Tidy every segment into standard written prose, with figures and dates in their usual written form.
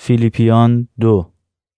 فیلیپیان 2.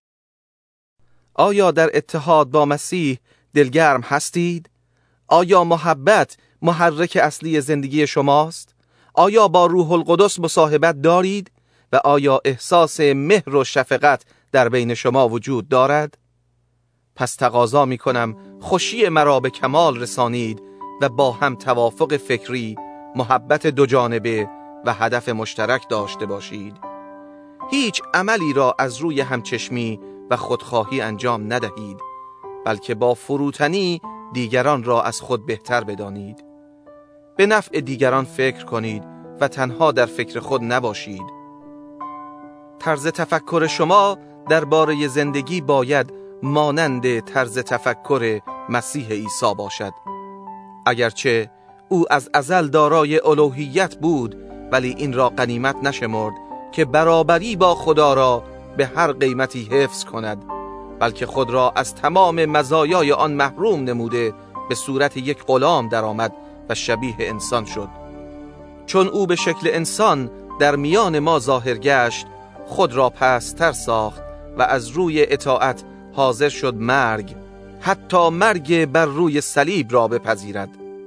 آیا در اتحاد با مسیح دلگرم هستید؟ آیا محبت محرک اصلی زندگی شماست؟ آیا با روح القدس مصاحبت دارید؟ و آیا احساس مهر و شفقت در بین شما وجود دارد؟ پس تقاضا می کنم خوشی مرا به کمال رسانید و با هم توافق فکری، محبت دو جانبه و هدف مشترک داشته باشید. هیچ عملی را از روی همچشمی و خودخواهی انجام ندهید، بلکه با فروتنی دیگران را از خود بهتر بدانید. به نفع دیگران فکر کنید و تنها در فکر خود نباشید. طرز تفکر شما درباره زندگی باید مانند طرز تفکر مسیح عیسی باشد. اگرچه او از ازل دارای الوهیت بود، ولی این را غنیمت نشمرد که برابری با خدا را به هر قیمتی حفظ کند، بلکه خود را از تمام مزایای آن محروم نموده به صورت یک غلام درآمد و شبیه انسان شد. چون او به شکل انسان در میان ما ظاهر گشت، خود را پست‌تر ساخت و از روی اطاعت حاضر شد مرگ، حتی مرگ بر روی صلیب را بپذیرد.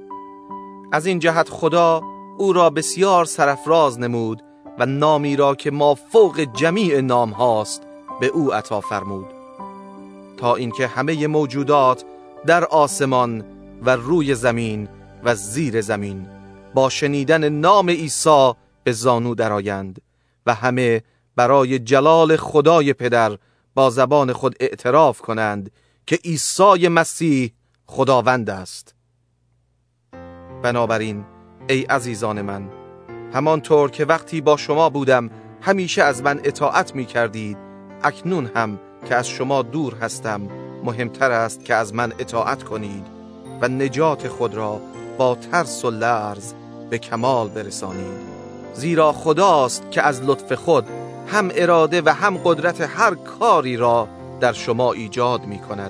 از این جهت خدا او را بسیار سرافراز نمود و نامی را که ما فوق جمیع نام هاست به او عطا فرمود، تا اینکه همه موجودات در آسمان و روی زمین و زیر زمین با شنیدن نام عیسی به زانو درآیند و همه برای جلال خدای پدر با زبان خود اعتراف کنند که عیسی مسیح خداوند است. بنابراین ای عزیزان من، همانطور که وقتی با شما بودم همیشه از من اطاعت می کردید، اکنون هم که از شما دور هستم مهمتر است که از من اطاعت کنید و نجات خود را با ترس و لرز به کمال برسانید. زیرا خداست که از لطف خود هم اراده و هم قدرت هر کاری را در شما ایجاد می کند.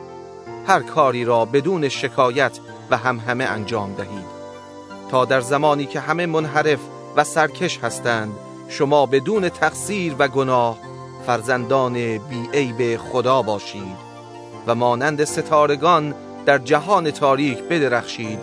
هر کاری را بدون شکایت و همهمه انجام دهید، تا در زمانی که همه منحرف و سرکش هستند شما بدون تقصیر و گناه فرزندان بی‌عیب خدا باشید و مانند ستارگان در جهان تاریک بدرخشید.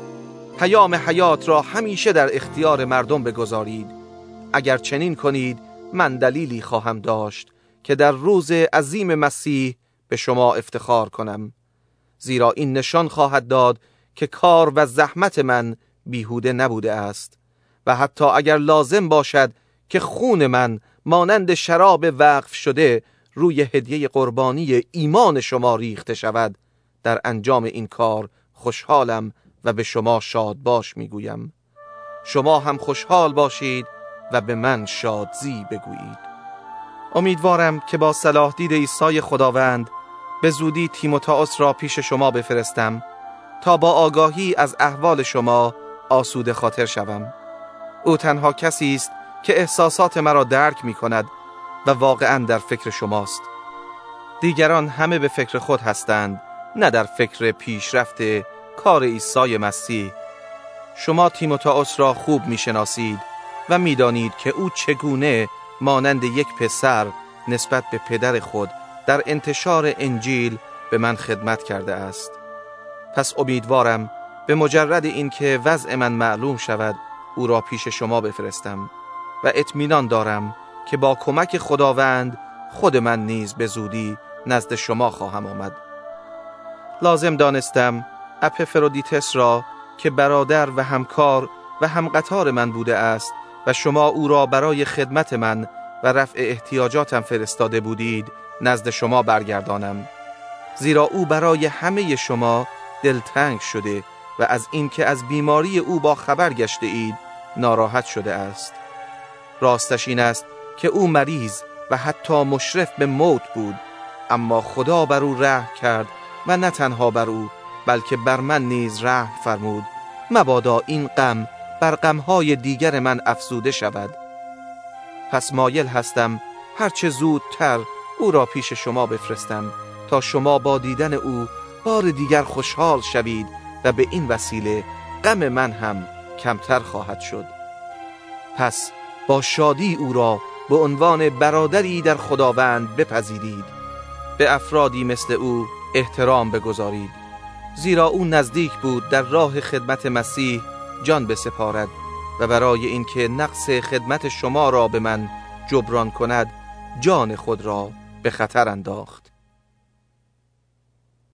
پیام حیات را همیشه در اختیار مردم بگذارید. اگر چنین کنید من دلیلی خواهم داشت که در روز عظیم مسیح به شما افتخار کنم، زیرا این نشان خواهد داد که کار و زحمت من بیهوده نبوده است و حتی اگر لازم باشد که خون من مانند شراب وقف شده روی هدیه قربانی ایمان شما ریخته شود، در انجام این کار خوشحالم و به شما شاد باش میگویم. شما هم خوشحال باشید و به من شادزی بگویید. امیدوارم که با صلاح دید عیسی خداوند به زودی تیموتائوس را پیش شما بفرستم تا با آگاهی از احوال شما آسوده خاطر شوم. او تنها کسی است که احساسات مرا درک می کند و واقعا در فکر شماست. دیگران همه به فکر خود هستند، نه در فکر پیشرفت کار عیسی مسیح. شما تیموتائوس را خوب می شناسید و می دانید که او چگونه مانند یک پسر نسبت به پدر خود در انتشار انجیل به من خدمت کرده است. پس امیدوارم به مجرد اینکه وضع من معلوم شود او را پیش شما بفرستم و اطمینان دارم که با کمک خداوند خود من نیز به زودی نزد شما خواهم آمد. لازم دانستم اپفرودیتس را که برادر و همکار و همقطار من بوده است و شما او را برای خدمت من و رفع احتیاجاتم فرستاده بودید نزد شما برگردانم، زیرا او برای همه شما دلتنگ شده و از اینکه از بیماری او با خبر گشته اید ناراحت شده است. راستش این است که او مریض و حتی مشرف به موت بود، اما خدا بر او رحم کرد و نه تنها بر او بلکه بر من نیز رحم فرمود. مبادا این غم بر غمهای دیگر من افزوده شود. پس مایل هستم هرچه زودتر او را پیش شما بفرستم تا شما با دیدن او بار دیگر خوشحال شوید و به این وسیله غم من هم کمتر خواهد شد. پس با شادی او را به عنوان برادری در خداوند بپذیرید. به افرادی مثل او احترام بگذارید، زیرا او نزدیک بود در راه خدمت مسیح جان بسپارد و برای اینکه نقص خدمت شما را به من جبران کند جان خود را به خطر انداخت.